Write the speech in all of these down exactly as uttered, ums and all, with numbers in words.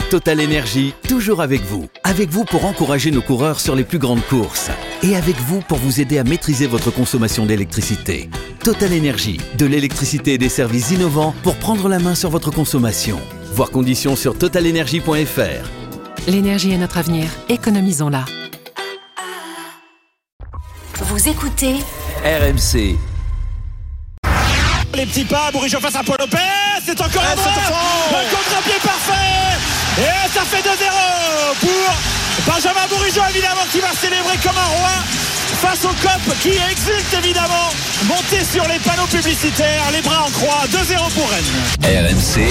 Total Énergie, toujours avec vous. Avec vous pour encourager nos coureurs sur les plus grandes courses. Et avec vous pour vous aider à maîtriser votre consommation d'électricité. Total Énergie, de l'électricité et des services innovants pour prendre la main sur votre consommation. Voir conditions sur total énergie point f r. L'énergie est notre avenir, économisons-la. Vous écoutez R M C. Les petits pas, Bourigeaud face à Paul Lopez, c'est encore un droit, un contre-pied parfait, et ça fait deux zéro pour Benjamin Bourigeaud évidemment qui va célébrer comme un roi face au C O P qui exulte évidemment, monté sur les panneaux publicitaires, les bras en croix, deux zéro pour Rennes. R M C,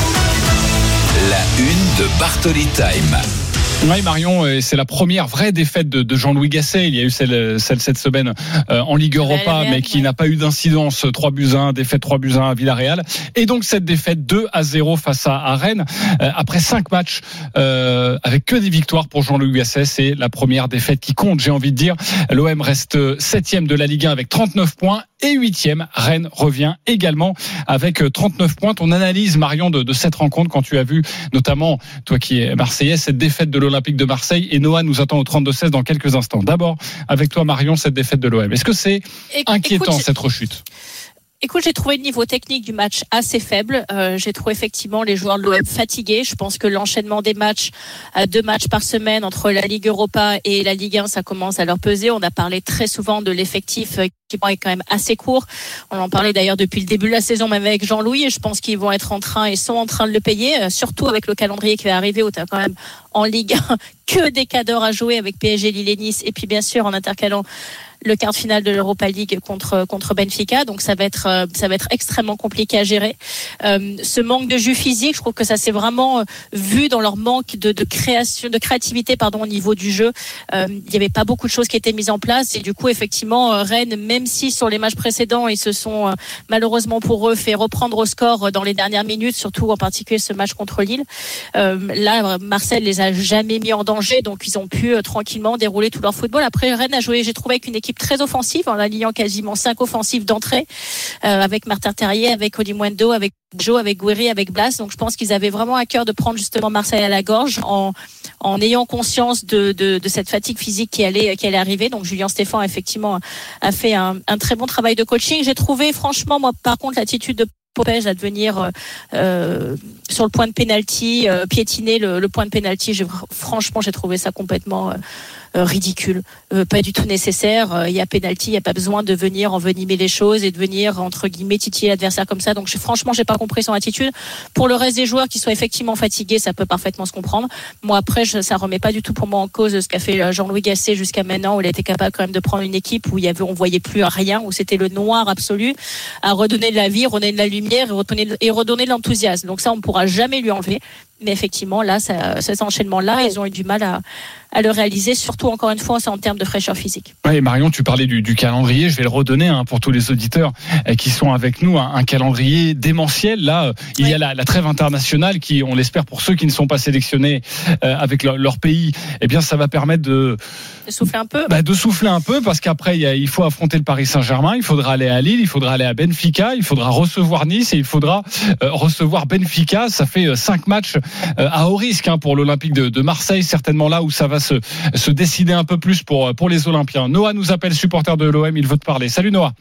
la une de Bartoli Time. Oui Marion, c'est la première vraie défaite de, de Jean-Louis Gasset. Il y a eu celle, celle cette semaine euh, en Ligue Europa, mais qui ouais. n'a pas eu d'incidence. trois buts à un, défaite trois buts à un à Villarreal. Et donc cette défaite deux à zéro face à, à Rennes. Euh, après cinq matchs, euh, avec que des victoires pour Jean-Louis Gasset, c'est la première défaite qui compte, j'ai envie de dire. L'O M reste septième de la Ligue un avec trente-neuf points et huitième. Rennes revient également avec trente-neuf points. Ton analyse, Marion, de, de cette rencontre, quand tu as vu, notamment, toi qui es Marseillais, cette défaite de l'Olympique de Marseille, et Noah nous attend au trente-deux seize dans quelques instants. D'abord, avec toi Marion, cette défaite de l'O M. Est-ce que c'est inquiétant, écoute, cette rechute ? Écoute, j'ai trouvé le niveau technique du match assez faible. Euh, j'ai trouvé effectivement les joueurs de l'O M fatigués. Je pense que l'enchaînement des matchs, à deux matchs par semaine entre la Ligue Europa et la Ligue un, ça commence à leur peser. On a parlé très souvent de l'effectif qui est quand même assez court. On en parlait d'ailleurs depuis le début de la saison, même avec Jean-Louis, et je pense qu'ils vont être en train et sont en train de le payer, surtout avec le calendrier qui va arriver où tu as quand même en Ligue un que des cadors à jouer avec P S G, Lille et Nice, et puis bien sûr en intercalant le quart de finale de l'Europa League contre contre Benfica, donc ça va être ça va être extrêmement compliqué à gérer. Euh, ce manque de jus physique, je trouve que ça s'est vraiment vu dans leur manque de, de création, de créativité, pardon, au niveau du jeu. Euh, il n'y avait pas beaucoup de choses qui étaient mises en place, et du coup effectivement Rennes, même si sur les matchs précédents ils se sont euh, malheureusement pour eux fait reprendre au score dans les dernières minutes, surtout en particulier ce match contre Lille. Euh, là, Marseille les a jamais mis en danger, donc ils ont pu euh, tranquillement dérouler tout leur football. Après, Rennes a joué, j'ai trouvé, avec une équipe très offensive, en alliant quasiment cinq offensives d'entrée, euh, avec Martin Terrier, avec Olimwendo, avec Joe, avec Gouiri, avec Blas. Donc je pense qu'ils avaient vraiment à cœur de prendre justement Marseille à la gorge en en ayant conscience de de, de cette fatigue physique qui allait qui allait arriver. Donc Julien Stéphan effectivement a fait un, un très bon travail de coaching. J'ai trouvé franchement moi par contre l'attitude de Popej à devenir euh, sur le point de pénalty, euh, piétiner le, le point de pénalty. J'ai, franchement, j'ai trouvé ça complètement euh, euh, ridicule, euh, pas du tout nécessaire. Il euh, y a pénalty, il y a pas besoin de venir envenimer les choses et de venir entre guillemets titiller l'adversaire comme ça. Donc, j'ai, franchement, j'ai pas compris son attitude. Pour le reste des joueurs qui soient effectivement fatigués, ça peut parfaitement se comprendre. Moi, après, je, ça remet pas du tout pour moi en cause ce qu'a fait Jean-Louis Gasset jusqu'à maintenant, où il a été capable quand même de prendre une équipe où il y avait, on voyait plus rien, où c'était le noir absolu, à redonner de la vie, redonner de la lumière et redonner, et redonner de l'enthousiasme. Donc ça, on ne pourra jamais lui enlever. Mais effectivement, là, ça, cet enchaînement-là, ils ont eu du mal à, à le réaliser, surtout, encore une fois, c'est en termes de fraîcheur physique. Oui, Marion, tu parlais du, du calendrier. Je vais le redonner hein, pour tous les auditeurs euh, qui sont avec nous. Un, un calendrier démentiel. Là, euh, il oui. y a la, la trêve internationale qui, on l'espère, pour ceux qui ne sont pas sélectionnés euh, avec leur, leur pays, eh bien, ça va permettre de... De souffler un peu. Bah, de souffler un peu, parce qu'après, il, y a, il faut affronter le Paris Saint-Germain, il faudra aller à Lille, il faudra aller à Benfica, il faudra recevoir Nice et il faudra euh, recevoir Benfica. Ça fait euh, cinq matchs euh, à haut risque hein, pour l'Olympique de, de Marseille, certainement là où ça va se, se décider un peu plus pour, pour les Olympiens. Noah nous appelle, supporter de l'O M, il veut te parler. Salut Noah.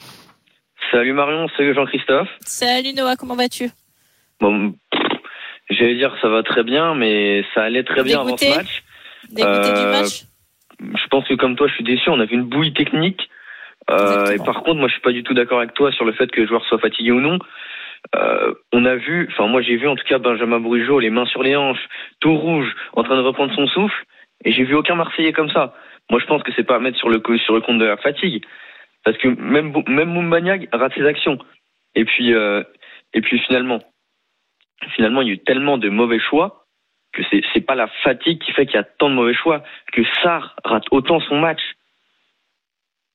Salut Marion, salut Jean-Christophe. Salut Noah, comment vas-tu ? Bon, j'allais dire ça va très bien, mais ça allait très bien Dégoûté. avant ce match. Dégoûté euh, du match. Je pense que comme toi, je suis déçu. On a vu une bouillie technique. Euh, et par contre, moi, je suis pas du tout d'accord avec toi sur le fait que les joueurs soient fatigués ou non. Euh, on a vu, enfin moi j'ai vu en tout cas Benjamin Bourigeaud, les mains sur les hanches, tout rouge, en train de reprendre son souffle, et j'ai vu aucun Marseillais comme ça. Moi je pense que c'est pas à mettre sur le sur le compte de la fatigue, parce que même même Moumbagnag rate ses actions. Et puis euh, et puis finalement, finalement il y a eu tellement de mauvais choix que c'est c'est pas la fatigue qui fait qu'il y a tant de mauvais choix, que Sarr rate autant son match.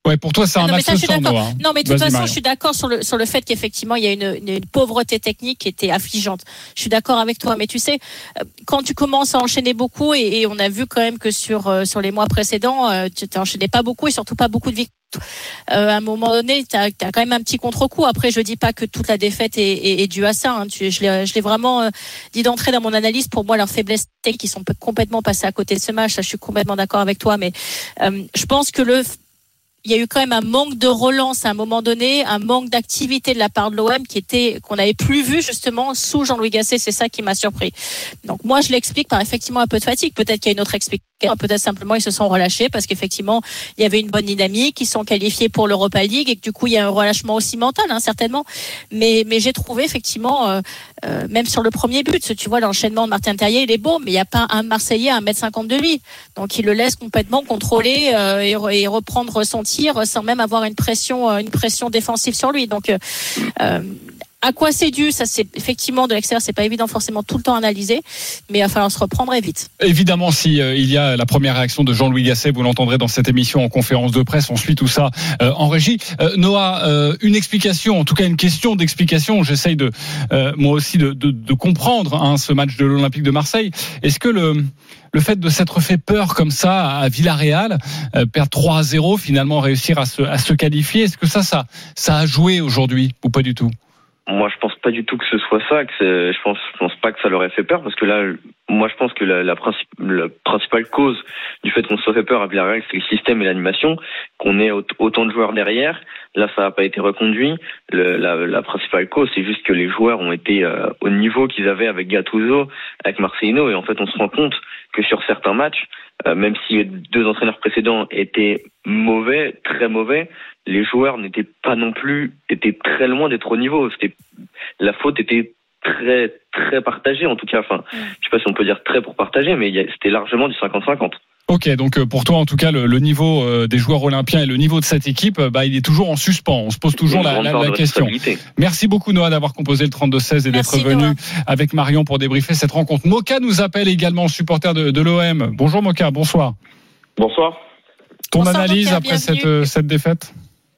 Ouais, pour toi, c'est un non, match sans Noah. Hein. Non, mais de toute Vas-y, façon, Marion. je suis d'accord sur le, sur le fait qu'effectivement, il y a une, une, une pauvreté technique qui était affligeante. Je suis d'accord avec toi. Mais tu sais, quand tu commences à enchaîner beaucoup, et, et on a vu quand même que sur, euh, sur les mois précédents, euh, tu n'enchaînais pas beaucoup et surtout pas beaucoup de victoires. Euh, à un moment donné, tu as quand même un petit contre-coup. Après, je dis pas que toute la défaite est, est, est due à ça. Hein. Tu, je l'ai, je l'ai vraiment euh, dit d'entrée dans mon analyse. Pour moi, leurs faiblesses techniques, ils sont complètement passés à côté de ce match. Ça, je suis complètement d'accord avec toi. Mais euh, je pense que le il y a eu quand même un manque de relance à un moment donné, un manque d'activité de la part de l'O M qui était qu'on n'avait plus vu justement sous Jean-Louis Gasset. C'est ça qui m'a surpris. Donc moi, je l'explique par effectivement un peu de fatigue. Peut-être qu'il y a une autre explication. Peut-être simplement ils se sont relâchés parce qu'effectivement il y avait une bonne dynamique, ils sont qualifiés pour l'Europa League et que du coup il y a un relâchement aussi mental, hein, certainement. Mais mais j'ai trouvé effectivement euh, euh, même sur le premier but, tu vois l'enchaînement de Martin Terrier, il est beau, mais il n'y a pas un Marseillais à un mètre cinquante de lui. Donc il le laisse complètement contrôler euh, et, re, et reprendre son tir sans même avoir une pression une pression défensive sur lui. Donc euh, à quoi c'est dû? Ça, c'est effectivement de l'extérieur, c'est pas évident forcément tout le temps à analyser, mais il va falloir se reprendre et vite. Évidemment, si euh, il y a la première réaction de Jean-Louis Gasset, vous l'entendrez dans cette émission en conférence de presse. On suit tout ça euh, en régie. Euh, Noah, euh, une explication, en tout cas une question d'explication. J'essaye de euh, moi aussi de, de, de comprendre hein, ce match de l'Olympique de Marseille. Est-ce que le le fait de s'être fait peur comme ça à Villarreal, euh, perdre trois à zéro, finalement réussir à se à se qualifier, est-ce que ça ça ça a joué aujourd'hui ou pas du tout? Moi, je pense pas du tout que ce soit ça. Que c'est, je pense, je pense pas que ça leur ait fait peur, parce que là, moi, je pense que la, la, princip, la principale cause du fait qu'on se soit fait peur à Villarreal, c'est le système et l'animation, qu'on ait autant de joueurs derrière. Là, ça n'a pas été reconduit. Le, la, la principale cause, c'est juste que les joueurs ont été euh, au niveau qu'ils avaient avec Gattuso, avec Marcelino, et en fait, on se rend compte que sur certains matchs, euh, même si les deux entraîneurs précédents étaient mauvais, très mauvais, les joueurs n'étaient pas non plus, étaient très loin d'être au niveau. C'était, la faute était très, très partagée, en tout cas. Enfin, je sais pas si on peut dire très pour partager, mais c'était largement du cinquante cinquante. Ok, donc pour toi, en tout cas, le, le niveau des joueurs olympiens et le niveau de cette équipe, bah, il est toujours en suspens. On se pose toujours la, la, la question. Merci beaucoup, Noah, d'avoir composé le trente-deux seize et Merci, d'être venu Noah. avec Marion pour débriefer cette rencontre. Moka nous appelle également, supporter de, de l'O M. Bonjour, Moka, bonsoir. Bonsoir. Ton Bonsoir, analyse Moka, après cette, bienvenue. cette défaite?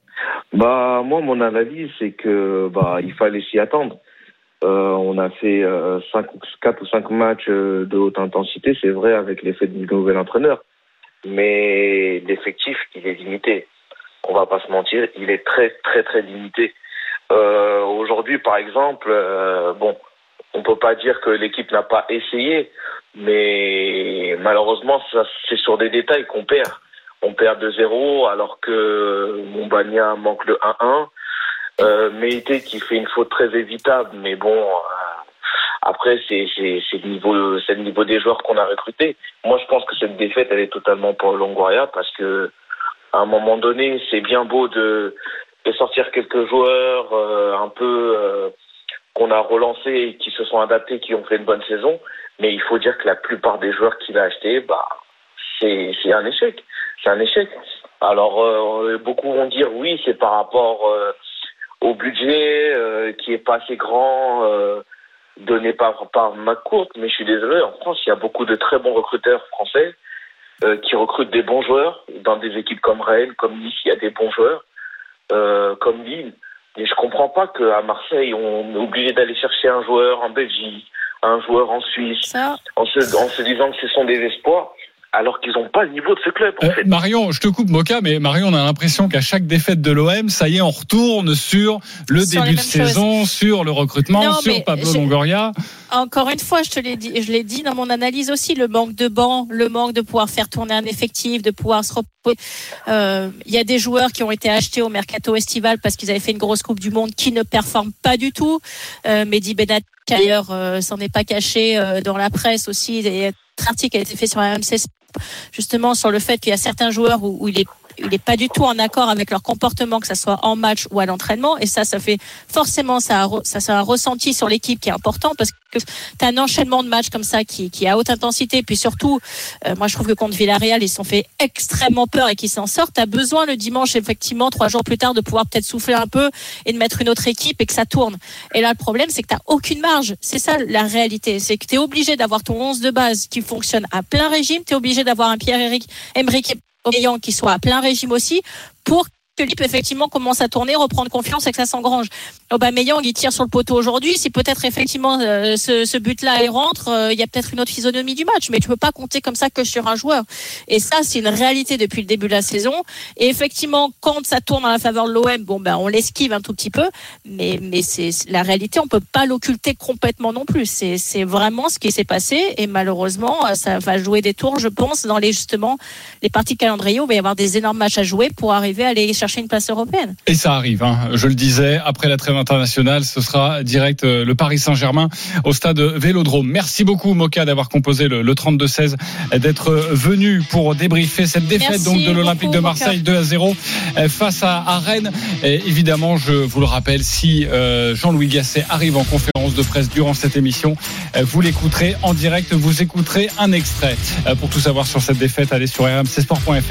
Bah moi mon analyse c'est que bah il fallait s'y attendre. Euh, on a fait euh, cinq, quatre ou cinq matchs euh, de haute intensité, c'est vrai, avec l'effet du nouvel entraîneur. Mais l'effectif il est limité. On va pas se mentir, il est très très très limité. Euh, aujourd'hui par exemple, euh, bon, on peut pas dire que l'équipe n'a pas essayé, mais malheureusement ça, c'est sur des détails qu'on perd. On perd deux zéro alors que Montbagna manque le un un. Euh, Meïté qui fait une faute très évitable, mais bon, euh, après c'est, c'est, c'est, le niveau, c'est le niveau des joueurs qu'on a recrutés. Moi je pense que cette défaite elle est totalement pour Longoria parce que à un moment donné c'est bien beau de, de sortir quelques joueurs euh, un peu euh, qu'on a relancés et qui se sont adaptés, qui ont fait une bonne saison, mais il faut dire que la plupart des joueurs qu'il a achetés, bah c'est, c'est un échec. C'est un échec. Alors, euh, beaucoup vont dire oui, c'est par rapport euh, au budget euh, qui est pas assez grand, euh, donné par, par McCourt. Mais je suis désolé, en France, il y a beaucoup de très bons recruteurs français euh, qui recrutent des bons joueurs. Dans des équipes comme Rennes, comme Nice, il y a des bons joueurs, euh, comme Lille. Et je comprends pas qu'à Marseille, on est obligé d'aller chercher un joueur en Belgique, un joueur en Suisse, Ça. en se, en se disant que ce sont des espoirs. Alors qu'ils n'ont pas le niveau de ce club, en Euh, fait. Marion, je te coupe, Moka, mais Marion, on a l'impression qu'à chaque défaite de l'O M, ça y est, on retourne sur le Sur début les de mêmes saison, sur le recrutement, Non, sur mais Pablo j'ai- Longoria. Encore une fois, je te l'ai dit, je l'ai dit dans mon analyse aussi, le manque de banc, le manque de pouvoir faire tourner un effectif, de pouvoir se reposer. Euh, il y a des joueurs qui ont été achetés au mercato estival parce qu'ils avaient fait une grosse Coupe du Monde qui ne performent pas du tout. Euh, Mehdi Benatia, d'ailleurs, euh, s'en est pas caché euh, dans la presse aussi. Il y a un article qui a été fait sur la M C justement sur le fait qu'il y a certains joueurs où, où il est il n'est pas du tout en accord avec leur comportement, que ça soit en match ou à l'entraînement, et ça, ça fait forcément ça a, ça, ça a ressenti sur l'équipe qui est important parce que tu as un enchaînement de matchs comme ça qui, qui est à haute intensité, puis surtout, euh, moi je trouve que contre Villarreal, ils se sont fait extrêmement peur et qu'ils s'en sortent. Tu as besoin le dimanche, effectivement, trois jours plus tard, de pouvoir peut-être souffler un peu et de mettre une autre équipe et que ça tourne. Et là, le problème, c'est que tu n'as aucune marge. C'est ça la réalité, c'est que tu es obligé d'avoir ton onze de base qui fonctionne à plein régime, tu es obligé d'avoir un Pierre-Emerick qui soit à plein régime aussi pour que l'équipe effectivement commence à tourner, reprendre confiance et que ça s'engrange. Aubameyang, il tire sur le poteau aujourd'hui. Si peut-être effectivement euh, ce, ce but-là il rentre, euh, il y a peut-être une autre physionomie du match. Mais tu peux pas compter comme ça que sur un joueur. Et ça, c'est une réalité depuis le début de la saison. Et effectivement, quand ça tourne en la faveur de l'O M, bon ben on l'esquive un tout petit peu. Mais mais c'est la réalité, on peut pas l'occulter complètement non plus. C'est c'est vraiment ce qui s'est passé. Et malheureusement, ça va jouer des tours, je pense, dans les justement les parties de calendrier où il va y avoir des énormes matchs à jouer pour arriver à aller chercher une place européenne. Et ça arrive, hein. Je le disais, après la trêve internationale, ce sera direct euh, le Paris Saint-Germain au stade Vélodrome. Merci beaucoup Moka d'avoir composé le, le trente-deux seize, d'être venu pour débriefer cette défaite Merci donc de l'Olympique beaucoup, de Marseille Moka. deux à zéro face à, à Rennes. Et évidemment, je vous le rappelle, si euh, Jean-Louis Gasset arrive en conférence de presse durant cette émission, euh, vous l'écouterez en direct, vous écouterez un extrait. Euh, pour tout savoir sur cette défaite, allez sur r m c sport point f r.